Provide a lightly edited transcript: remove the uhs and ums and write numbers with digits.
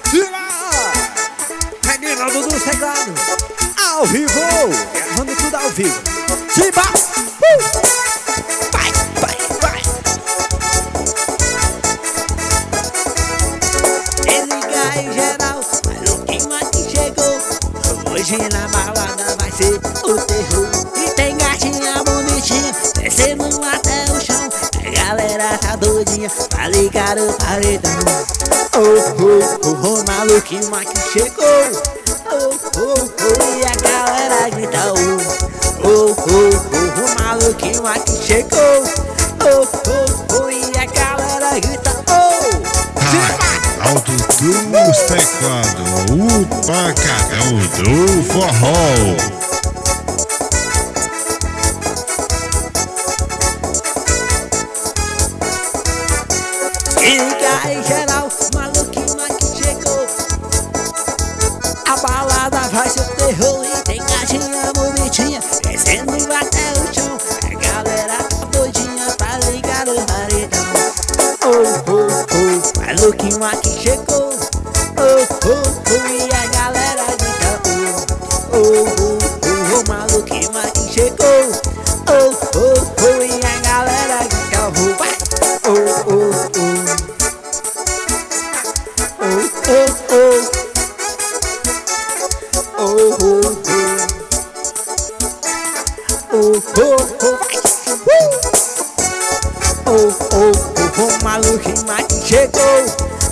Reginaldo do teclado, ao vivo, gravando tudo ao vivo. Simba! Vai, vai, vai. Desliga em geral, mas o clima que chegou. Hoje na balada vai ser o terror. E tem gatinha bonitinha descendo até o chão. A galera tá doidinha pra ligar o paredão. Oh, oh, oh, oh, maluquinho aqui chegou. Oh, oh, oh, e a galera grita oh. Oh, oh, oh, o maluquinho aqui chegou. Oh, oh, oh, e a galera grita oh. Alto dos teclados, o pancadão do forró. Liga em geral, maluquinho aqui chegou. A balada vai ser terror e tem gatinha bonitinha descendo até o chão. A galera tá doidinha pra ligar o paredão. Oh, oh, oh, maluquinho aqui chegou. Oh, oh, oh, e a galera grita oh. Oh, oh, oh, oh, maluquinho aqui chegou. Oh, oh, oh, e a galera grita oh. Vai! Oh, oh, oh. Oh, oh, oh. Oh, oh, oh. Oh, oh, oh. Oh, oh, oh, oh, maluquinho aqui chegou.